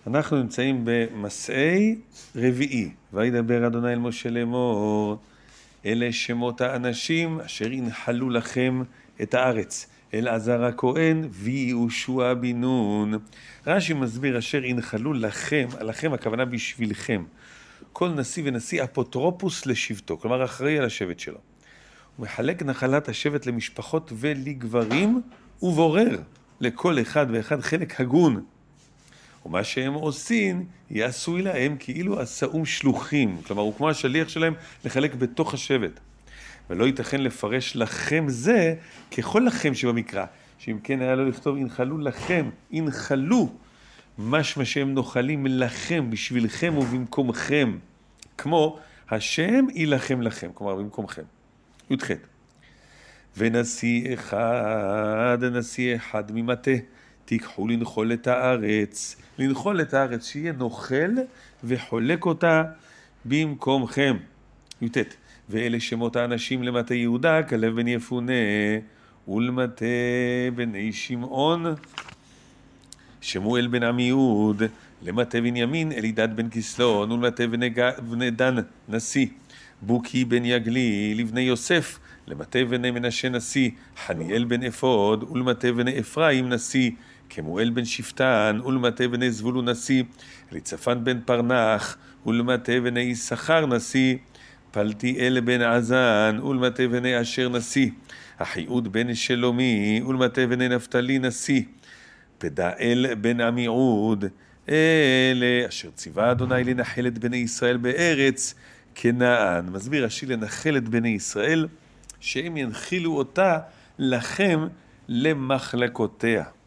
אנחנו נמצאים במסעי רביעי. וידבר אדוני אל משה לאמור, אלה שמות האנשים אשר ינחלו לכם את הארץ. אלעזר הכהן ויהושע בן נון. רש"י מסביר אשר ינחלו לכם, לכם הכוונה בשבילכם. כל נשיא ונשיא אפוטרופוס לשבטו, כלומר אחראי על השבט שלו. הוא מחלק נחלת השבט למשפחות ולגברים, ובורר לכל אחד ואחד חלק הגון. ומה שהם עושים יעשוי להם כאילו עשאום שלוחים, כלומר הוא כמו השליח שלהם לחלק בתוך השבט. ולא ייתכן לפרש לכם זה ככל לכם שבמקרא, שאם כן היה לו לכתוב ינחלו לכם, ינחלו, משמע שהם נוחלים לכם, בשבילכם ובמקומכם, כמו השם ילחם לכם, כלומר במקומכם. י"ח. ונשיא אחד ממטה תיקחו לנחול את הארץ, לנחול את הארץ שיהיה נוכל וחולק אותה במקומכם. י"ט. ואלה שמות האנשים למטה יהודה, כלב בן יפונה, ולמטה בני שמעון, שמואל בן עמיהוד, למטה בנימין, אלידד בן כסלון, ולמטה בני דן נשיא, בוקי בן יגלי, לבני יוסף, למטה בני מנשה נשיא, חניאל בן אפוד, ולמטה בני אפרים נשיא, כמואל בן שפטן, ולמטה בני זבולון נשיא, אליצפן בן פרנח, ולמטה בני יששכר נשיא, פלטיאל בן עזן, ולמטה בני אשר נשיא, אחיהוד בן שלומי, ולמטה בני נפתלי נשיא, פדאל בן עמיהוד. אלה אשר ציווה אדוני לנחל את בני ישראל בארץ כנען. מסביר רש"י לנחל את בני ישראל, שהם ינחילו אותה לכם למחלקותיה.